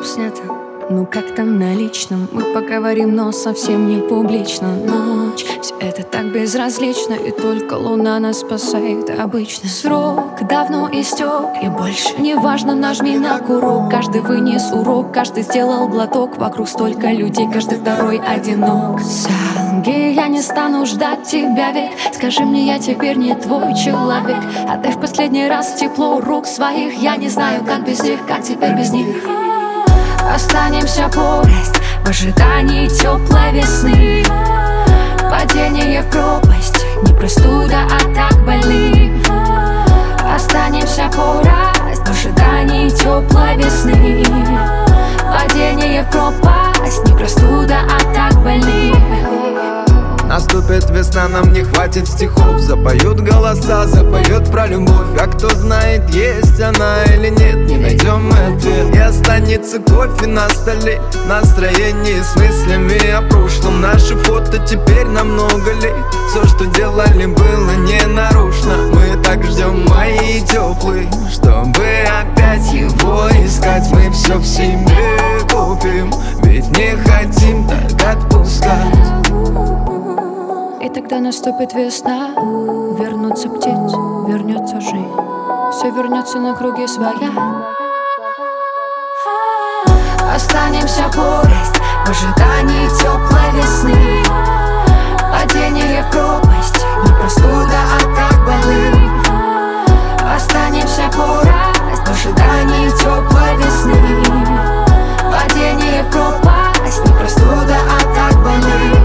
снято. Ну как там на личном? Мы поговорим, но совсем не публично. Ночь, все это так безразлично, и только луна нас спасает обычно. Срок давно истек, и больше не важно, нажми на курок. Каждый вынес урок, каждый сделал глоток. Вокруг столько людей, каждый второй одинок. Салги, я не стану ждать тебя век. Скажи мне, я теперь не твой человек. Отдай в последний раз тепло рук своих. Я не знаю, как без них, как теперь без них. Останемся порость в ожидании теплой весны. Падение в пропасть, не простуда, а так больны. Останемся порость в ожидании теплой весны. Падение в пропасть, не простуда, а так больны. Наступит весна, нам не хватит стихов. Запоют голоса, запоют про любовь. А кто знает, есть она или нет, не найдем мы ответ. И останется кофе на столе, настроение с мыслями о прошлом. Наши фото теперь на много лет. Все, что делали, было не нарушно. Мы так ждем мои теплые, чтобы опять его искать. Мы все в себе купим, ведь не хотим так отпускать. И тогда наступит весна, вернутся птицы, вернется жизнь. Все вернется на круги своя. Останемся порость в ожидании теплой весны. Падение в пропасть, не простуда, а так больны. Останемся порость в ожидании теплой весны. Падение в пропасть, не простуда, а так больны.